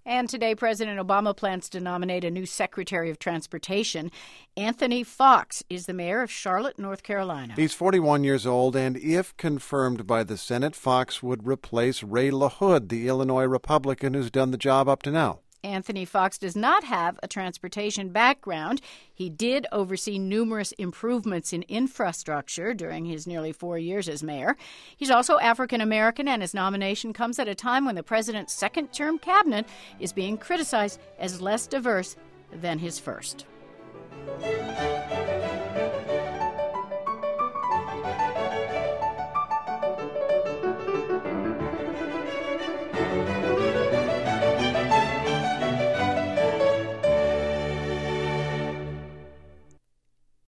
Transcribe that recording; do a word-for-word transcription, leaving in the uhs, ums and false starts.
And today, President Obama plans to nominate a new Secretary of Transportation. Anthony Foxx is the mayor of Charlotte, North Carolina. He's forty-one years old, and if confirmed by the Senate, Foxx would replace Ray LaHood, the Illinois Republican who's done the job up to now. Anthony Foxx does not have a transportation background. He did oversee numerous improvements in infrastructure during his nearly four years as mayor. He's also African American, and his nomination comes at a time when the president's second-term cabinet is being criticized as less diverse than his first.